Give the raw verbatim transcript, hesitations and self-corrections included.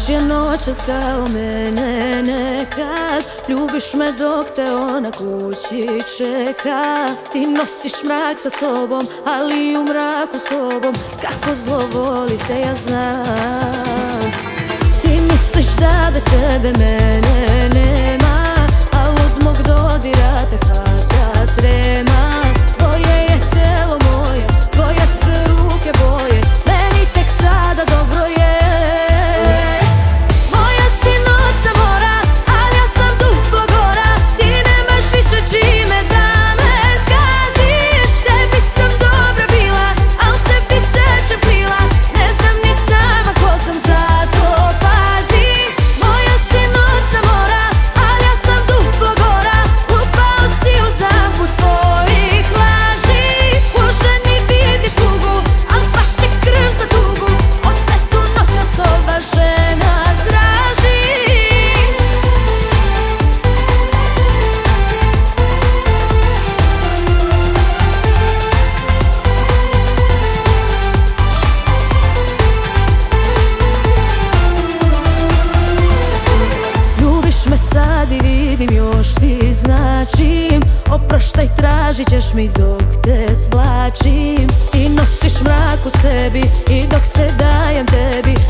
Baš je noćas kao mene nekad. Ljubiš me dok te ona kući čeka. Ti nosiš mrak sa sobom, ali i u mraku s tobom kako zlo voli se, ja znam. Ti misliš da bez tebe mene nema, a od mog dodira te hvata trema. Tvoje je telo moje, tvoje se ruke boje, meni tek sada dobro je. Moja si noćna mora, ali ja sam duplo gora. Ti nemaš više čime da me zgaziš. Tebi sam dobra bila, al sebi sreće pila. Ne znam ni sama ko sam, zato pazi. Moja si noćna mora, ali ja sam duplo gora. Upao si u zamku svojih laži. Možda ni vidiš tugu, al baš će krv za tugu. O svetu noćas ova žena traži. Ljubiš me sad i vidim, još ti značim. Oproštaj tražit ćeš mi dok te svlačim. Ti nosiš mrak u sebi i dok se dajem tebi